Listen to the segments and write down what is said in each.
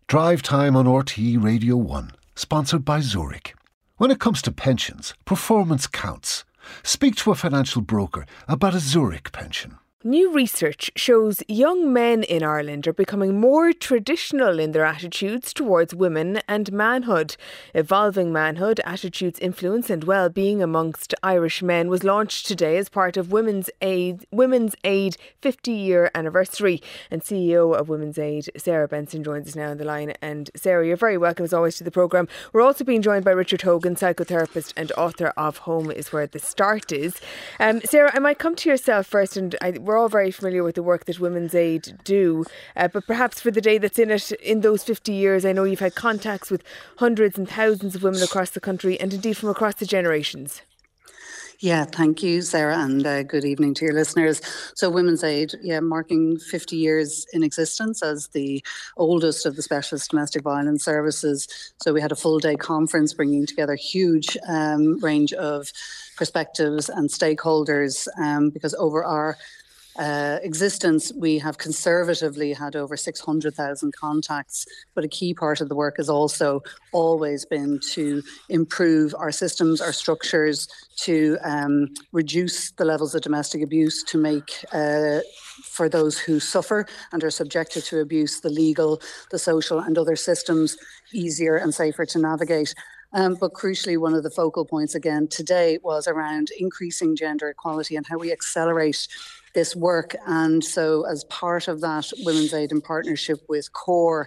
Drive Time on RTE Radio 1, sponsored by Zurich. When it comes to pensions, performance counts. Speak to a financial broker about a Zurich pension. New research shows young men in Ireland are becoming more traditional in their attitudes towards women and manhood. Evolving Manhood, Attitudes, Influence and Wellbeing Amongst Irish Men was launched today as part of Women's Aid 50-year anniversary. And CEO of Women's Aid, Sarah Benson, joins us now on the line. And Sarah, you're very welcome as always to the programme. We're also being joined by Richard Hogan, psychotherapist and author of Home is Where the Start Is. Sarah, I might come to yourself first, and we're all very familiar with the work that Women's Aid do, but perhaps for the day that's in it, in those 50 years, I know you've had contacts with hundreds and thousands of women across the country and indeed from across the generations. Yeah, thank you, Sarah, and good evening to your listeners. So Women's Aid, marking 50 years in existence as the oldest of the specialist domestic violence services. So we had a full day conference bringing together a huge range of perspectives and stakeholders because over our existence, we have conservatively had over 600,000 contacts, but a key part of the work has also always been to improve our systems, our structures, to reduce the levels of domestic abuse, to make for those who suffer and are subjected to abuse, the legal, the social and other systems easier and safer to navigate. But crucially, one of the focal points again today was around increasing gender equality and how we accelerate this work. And so as part of that, Women's Aid in partnership with CORE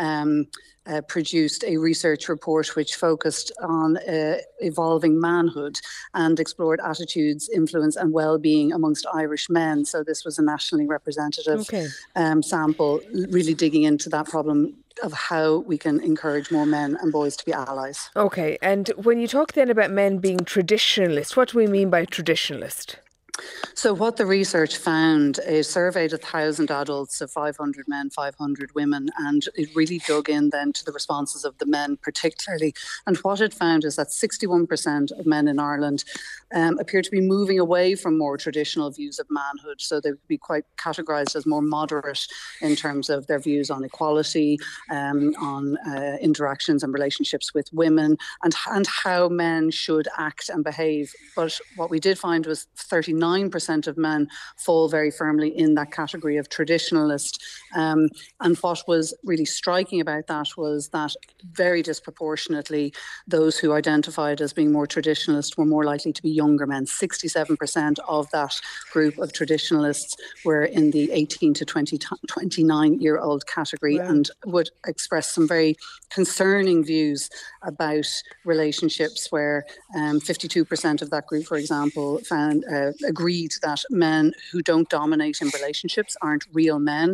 produced a research report which focused on evolving manhood and explored attitudes, influence and well-being amongst Irish men. So this was a nationally representative sample, really digging into that problem of how we can encourage more men and boys to be allies. Okay, and when you talk then about men being traditionalist, what do we mean by traditionalist? So what the research found, it surveyed 1,000 adults, so 500 men, 500 women, and it really dug in then to the responses of the men particularly. And what it found is that 61% of men in Ireland appear to be moving away from more traditional views of manhood. So they would be quite categorised as more moderate in terms of their views on equality, on interactions and relationships with women, and how men should act and behave. But what we did find was 39% of men fall very firmly in that category of traditionalist. And what was really striking about that was that very disproportionately, those who identified as being more traditionalist were more likely to be younger men. 67% of that group of traditionalists were in the 18 to 29-year-old category. Wow. And would express some very concerning views about relationships where 52% of that group, for example, agreed that men who don't dominate in relationships aren't real men.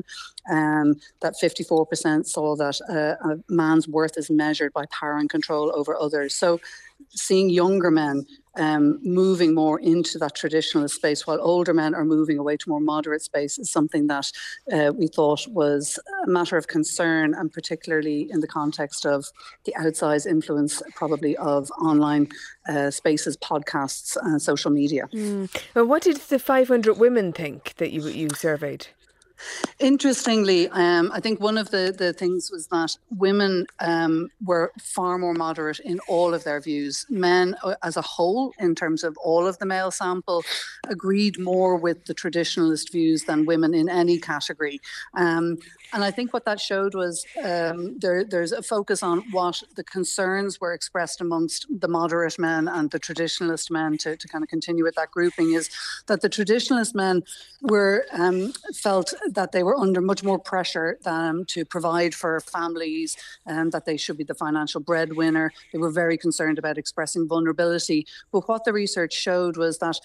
That 54% saw that a man's worth is measured by power and control over others. So seeing younger men moving more into that traditionalist space while older men are moving away to more moderate space is something that we thought was a matter of concern, and particularly in the context of the outsized influence probably of online spaces, podcasts and social media. Well, what did the 500 women think that you surveyed? Interestingly, I think one of the things was that women were far more moderate in all of their views. Men as a whole, in terms of all of the male sample, agreed more with the traditionalist views than women in any category. And I think what that showed was there's a focus on what the concerns were expressed amongst the moderate men and the traditionalist men, to kind of continue with that grouping, is that the traditionalist men were felt that they were under much more pressure to provide for families, and that they should be the financial breadwinner. They were very concerned about expressing vulnerability. But what the research showed was that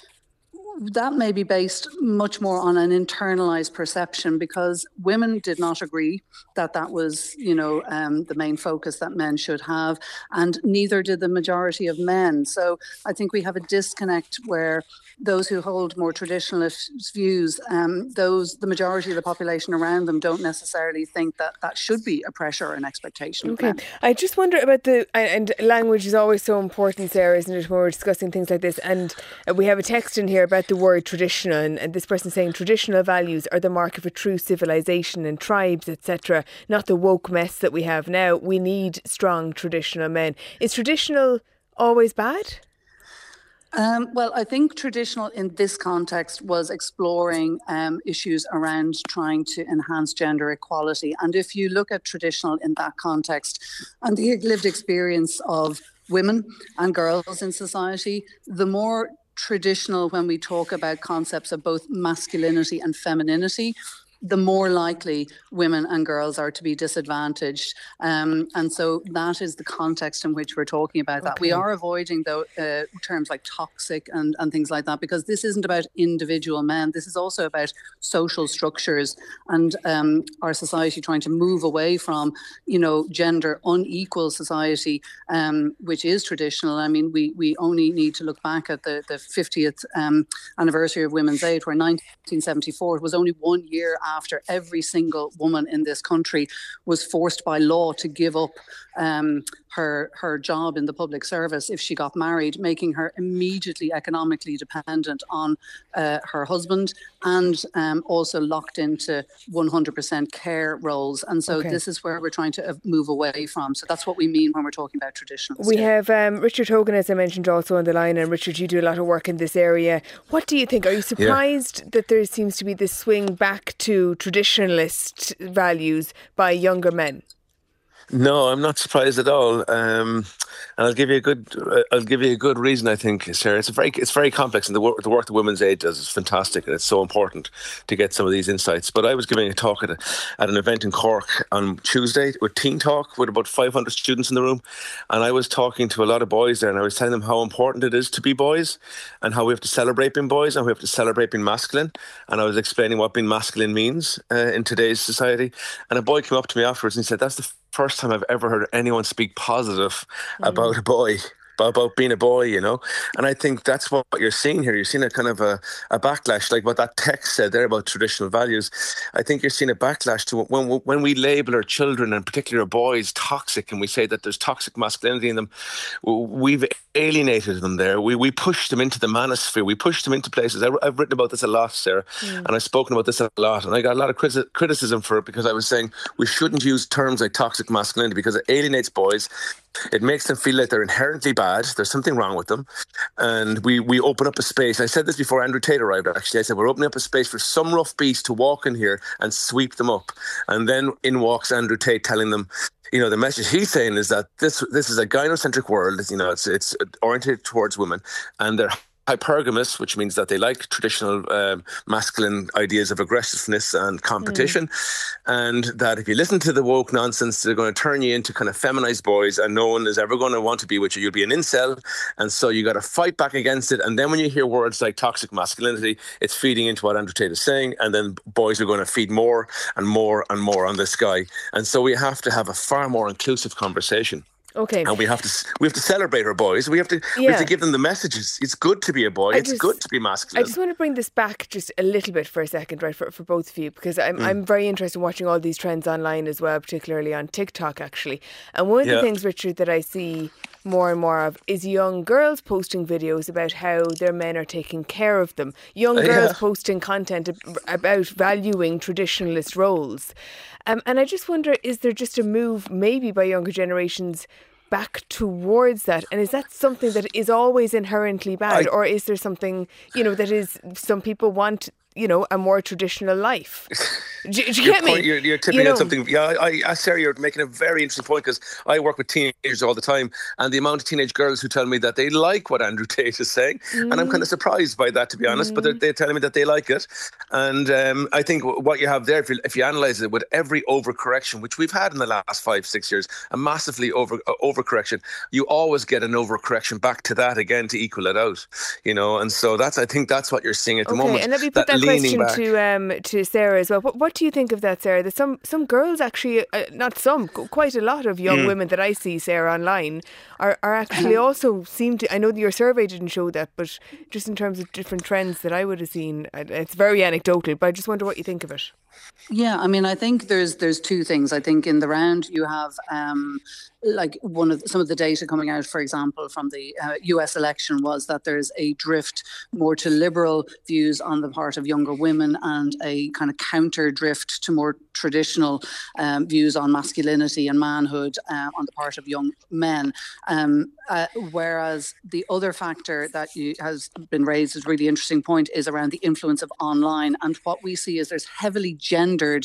may be based much more on an internalized perception, because women did not agree that was, the main focus that men should have, and neither did the majority of men. So I think we have a disconnect where those who hold more traditionalist views, the majority of the population around them don't necessarily think that should be a pressure or an expectation. Okay, I just wonder about and language is always so important, Sarah, isn't it, when we're discussing things like this? And we have a text in here about the word traditional, and this person saying traditional values are the mark of a true civilization and tribes, etc., not the woke mess that we have now. We need strong traditional men. Is traditional always bad? Well, I think traditional in this context was exploring issues around trying to enhance gender equality. And if you look at traditional in that context and the lived experience of women and girls in society, the more traditional when we talk about concepts of both masculinity and femininity, the more likely women and girls are to be disadvantaged. And so that is the context in which we're talking about that. We are avoiding terms like toxic and things like that, because this isn't about individual men. This is also about social structures and our society trying to move away from, gender unequal society, which is traditional. I mean, we only need to look back at the 50th anniversary of Women's Aid, where 1974, it was only 1 year after every single woman in this country was forced by law to give up her job in the public service if she got married, making her immediately economically dependent on her husband, and also locked into 100% care roles. And so this is where we're trying to move away from. So that's what we mean when we're talking about traditional. We have Richard Hogan, as I mentioned, also on the line. And Richard, you do a lot of work in this area. What do you think? Are you surprised that there seems to be this swing back to traditionalist values by younger men? No, I'm not surprised at all, and I'll give you a good reason. I think, Sarah, it's very complex, and the work that Women's Aid does is fantastic, and it's so important to get some of these insights. But I was giving a talk at an event in Cork on Tuesday with Teen Talk, with about 500 students in the room, and I was talking to a lot of boys there, and I was telling them how important it is to be boys, and how we have to celebrate being boys, and we have to celebrate being masculine. And I was explaining what being masculine means in today's society, and a boy came up to me afterwards and he said, "That's the first time I've ever heard anyone speak positive about a boy, about being a boy, And I think that's what you're seeing here. You're seeing a kind of a backlash, like what that text said there about traditional values. I think you're seeing a backlash to when we label our children, and particularly our boys, toxic, and we say that there's toxic masculinity in them. We've alienated them there. We pushed them into the manosphere. We pushed them into places. I've written about this a lot, Sarah, and I've spoken about this a lot. And I got a lot of criticism for it, because I was saying we shouldn't use terms like toxic masculinity, because it alienates boys. It makes them feel like they're inherently bad. There's something wrong with them. And we open up a space. I said this before Andrew Tate arrived, actually. I said, we're opening up a space for some rough beast to walk in here and sweep them up. And then in walks Andrew Tate telling them, the message he's saying is that this is a gynocentric world. It's oriented towards women, and they're hypergamous, which means that they like traditional masculine ideas of aggressiveness and competition, and that if you listen to the woke nonsense, they're going to turn you into kind of feminized boys, and no one is ever going to want to be with you. You'll be an incel, and so you got to fight back against it. And then when you hear words like toxic masculinity, it's feeding into what Andrew Tate is saying, and then boys are going to feed more and more and more on this guy. And so we have to have a far more inclusive conversation. Okay. And we have to celebrate our boys. We have to give them the messages. It's good to be a boy. It's good to be masculine. I just want to bring this back just a little bit for a second, right, for both of you, because I'm very interested in watching all these trends online as well, particularly on TikTok, actually. And one of the things, Richard, that I see more and more of is young girls posting videos about how their men are taking care of them. Young girls posting content about valuing traditionalist roles. And I just wonder, is there just a move maybe by younger generations back towards that? And is that something that is always inherently bad? Or is there something, that is, some people want, a more traditional life? Do you get me? You're tipping at something. Yeah, Sarah, you're making a very interesting point, because I work with teenagers all the time, and the amount of teenage girls who tell me that they like what Andrew Tate is saying, and I'm kind of surprised by that, to be honest, but they're telling me that they like it. And I think what you have there, if you analyse it, with every overcorrection, which we've had in the last 5-6 years, a massively overcorrection, you always get an overcorrection back to that again to equal it out, and so I think that's what you're seeing at the moment. And let me put that question to Sarah as well. What do you think of that, Sarah? That some girls actually, quite a lot of young women that I see, Sarah, online are actually also seem to, I know that your survey didn't show that, but just in terms of different trends that I would have seen, it's very anecdotal, but I just wonder what you think of it. Yeah, I mean, I think there's two things. I think in the round you have like some of the data coming out, for example, from the US election was that there's a drift more to liberal views on the part of younger women and a kind of counter drift to more traditional views on masculinity and manhood on the part of young men. Whereas the other factor that has been raised as a really interesting point is around the influence of online. And what we see is there's heavily gendered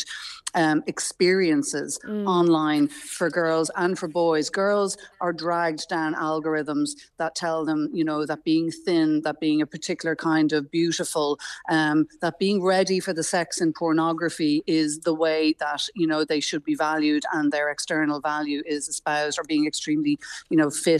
experiences online for girls and for boys. Girls are dragged down algorithms that tell them, that being thin, that being a particular kind of beautiful, that being ready for the sex in pornography is the way that, they should be valued and their external value is espoused, or being extremely, fit,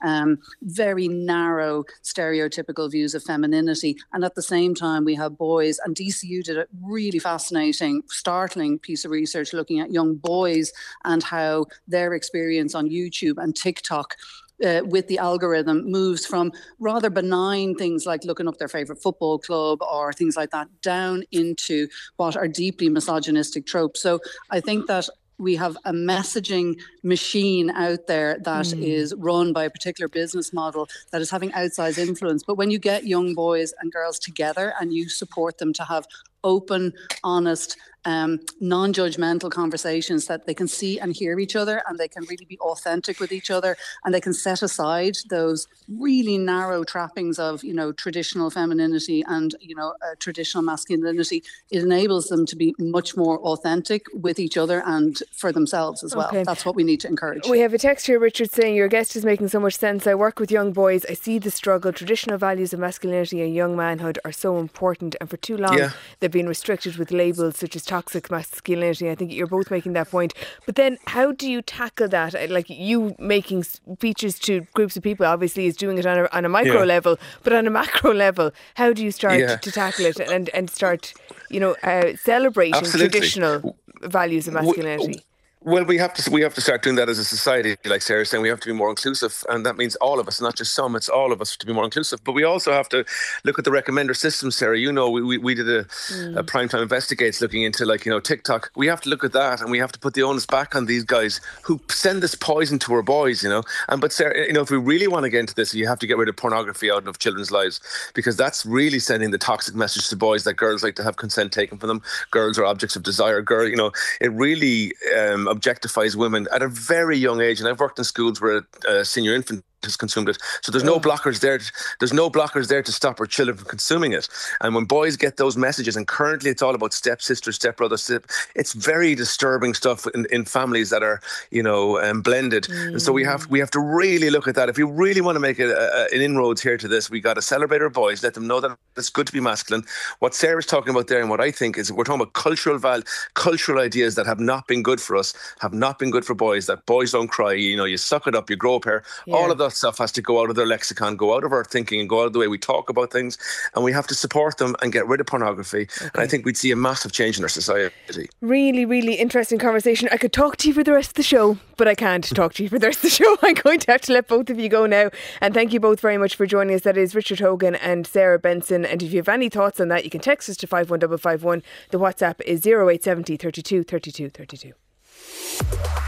very narrow stereotypical views of femininity. And at the same time, we have boys, and DCU did a really fascinating, startling piece of research looking at young boys and how their experience on YouTube and TikTok with the algorithm moves from rather benign things like looking up their favourite football club or things like that down into what are deeply misogynistic tropes. So I think that we have a messaging machine out there that is run by a particular business model that is having outsized influence. But when you get young boys and girls together and you support them to have open, honest, non-judgmental conversations that they can see and hear each other, and they can really be authentic with each other, and they can set aside those really narrow trappings of, traditional femininity and, traditional masculinity, it enables them to be much more authentic with each other and for themselves as well. That's what we need to encourage. We have a text here, Richard, saying your guest is making so much sense. I work with young boys. I see the struggle. Traditional values of masculinity and young manhood are so important, and for too long they've been restricted with labels such as toxic masculinity. I think you're both making that point. But then how do you tackle that? Like, you making speeches to groups of people obviously is doing it on a micro level, but on a macro level, how do you start to tackle it and start, celebrating traditional values of masculinity? Well, we have to start doing that as a society, like Sarah's saying. We have to be more inclusive, and that means all of us, not just some. It's all of us to be more inclusive. But we also have to look at the recommender system, Sarah. We did a Primetime Investigates looking into TikTok. We have to look at that, and we have to put the onus back on these guys who send this poison to our boys. But Sarah, if we really want to get into this, you have to get rid of pornography out of children's lives, because that's really sending the toxic message to boys that girls like to have consent taken from them. Girls are objects of desire. It really objectifies women at a very young age. And I've worked in schools where a senior infant has consumed it. So there's no blockers there. There's no blockers there to stop our children from consuming it. And when boys get those messages, and currently it's all about stepsister, stepbrother, it's very disturbing stuff in families that are, blended. And so we have to really look at that. If we really want to make an inroads here to this, we got to celebrate our boys, let them know that it's good to be masculine. What Sarah's talking about there, and what I think is, we're talking about cultural ideas that have not been good for us, have not been good for boys, that boys don't cry, you suck it up, you grow up hair, all of that stuff has to go out of their lexicon, go out of our thinking, and go out of the way we talk about things. And we have to support them and get rid of pornography. And I think we'd see a massive change in our society. Really, really interesting conversation. I could talk to you for the rest of the show, but I can't talk to you for the rest of the show. I'm going to have to let both of you go now. And thank you both very much for joining us. That is Richard Hogan and Sarah Benson. And if you have any thoughts on that, you can text us to 51551. The WhatsApp is 0870 32 32 32.